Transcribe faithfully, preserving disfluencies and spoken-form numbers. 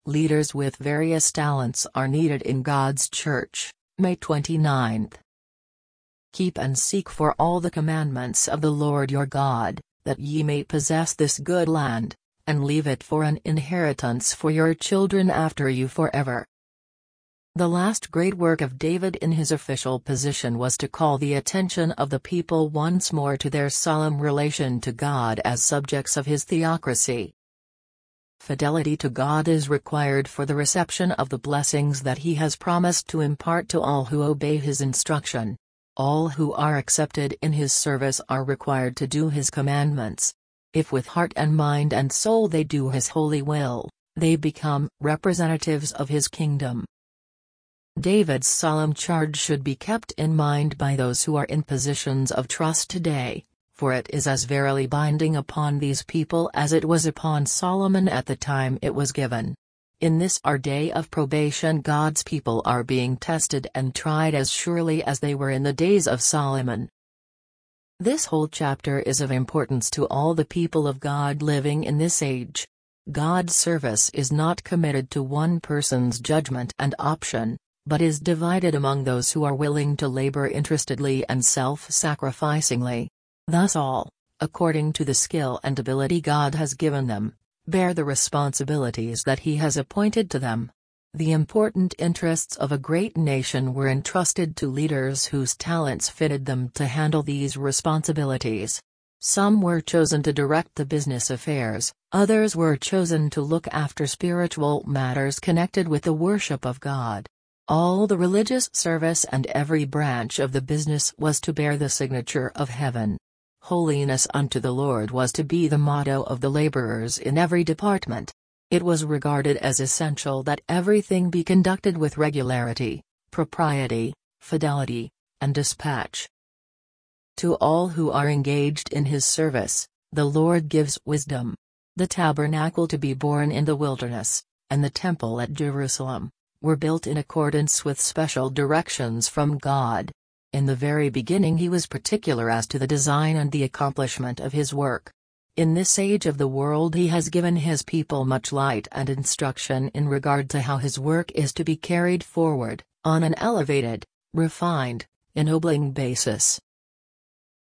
Leaders with various talents are needed in God's church. May twenty-ninth. Keep and seek for all the commandments of the Lord your God, that ye may possess this good land, and leave it for an inheritance for your children after you forever. The last great work of David in his official position was to call the attention of the people once more to their solemn relation to God as subjects of his theocracy. Fidelity to God is required for the reception of the blessings that he has promised to impart to all who obey his instruction. All who are accepted in his service are required to do his commandments. If with heart and mind and soul they do his holy will, they become representatives of his kingdom. David's solemn charge should be kept in mind by those who are in positions of trust today, for it is as verily binding upon these people as it was upon Solomon at the time it was given. In this our day of probation, God's people are being tested and tried as surely as they were in the days of Solomon. This whole chapter is of importance to all the people of God living in this age. God's service is not committed to one person's judgment and option, but is divided among those who are willing to labor interestedly and self-sacrificingly. Thus all, according to the skill and ability God has given them, bear the responsibilities that he has appointed to them. The important interests of a great nation were entrusted to leaders whose talents fitted them to handle these responsibilities. Some were chosen to direct the business affairs, others were chosen to look after spiritual matters connected with the worship of God. All the religious service and every branch of the business was to bear the signature of heaven. Holiness unto the Lord was to be the motto of the laborers in every department. It was regarded as essential that everything be conducted with regularity, propriety, fidelity, and dispatch. To all who are engaged in his service, the Lord gives wisdom. The tabernacle to be born in the wilderness, and the temple at Jerusalem, were built in accordance with special directions from God. In the very beginning he was particular as to the design and the accomplishment of his work. In this age of the world he has given his people much light and instruction in regard to how his work is to be carried forward, on an elevated, refined, ennobling basis.